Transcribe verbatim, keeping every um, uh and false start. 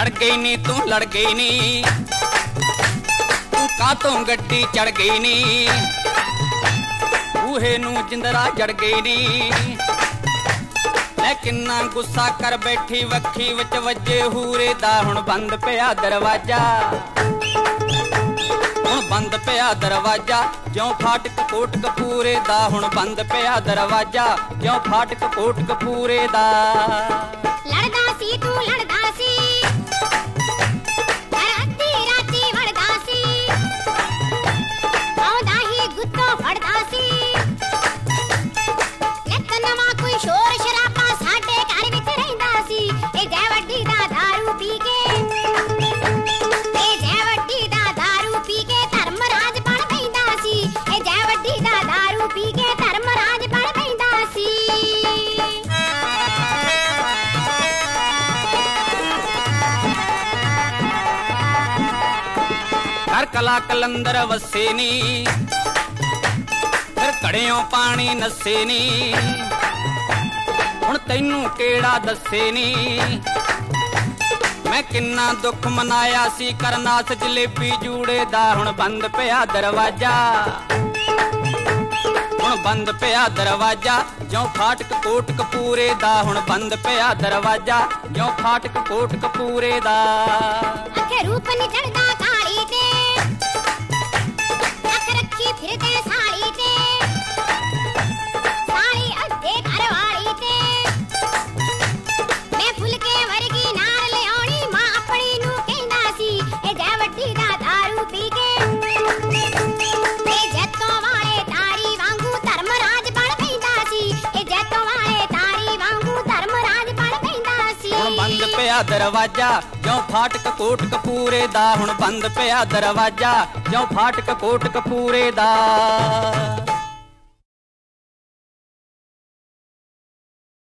लड़ गई नी तू लड़ गई नी तू कातों गड्डी चढ़ गई नी बूहे नू जिंदरा जड़ गई नी मैं किन्ना गुस्सा कर बैठी वक्खी विच वजे हूरे दा हुण बंद पिया दरवाजा हुण बंद पिया दरवाजा ज्यों फाटक कोट कपूरे दा हुण बंद पिया दरवाजा ज्यों फाटक कोट कपूरे दा लड़दा सी तू लड़दा सी हर अद्धी राती वड़दा सी आउंदा ही गुत्तो फड़दा सी नित नवां कोई शोर शराबा साडे घर विच रहिंदा सी ए जै वड्डी दा दारू पी के ए जै वड्डी दा दारू पी के धर्मराज बण पैंदा सी ए जै वड्डी दा दारू पी के धर्मराज बण पैंदा सी घर कला कलंदर वसे नी फिर कड़ियों पानी नसे नी हुण तैनू केड़ा दसे नी मैं किन्ना दुख मनाया सी करनास जलेबी जूड़े दा हुण बंद पिया दरवाजा हुण बंद पिया दरवाजा ज्यों फाटक कोट कपूरे दा हुण बंद पिया दरवाजा ज्यों फाटक कोट कपूरे दा अखे रूप नी चढ़दा काली ते अख रखी फिरदे साली ते साली अद्धे घर वाली ते मैं फुलके वर्गी नार लियाउणी मां अपनी नू कहंदा सी ए जै वड्डी दा दारू पी के ए जैतों वाले तारी वांगू धर्मराज बण पैंदा सी ए जैतों वाले तारी वांगू धर्मराज बण पैंदा सी हुण बंद पिया दरवाजा ज्यों फाटक कोट कपूरे दा हुण बंद पिया दरवाजा ज्यों फाटक कोट कपूरे दा।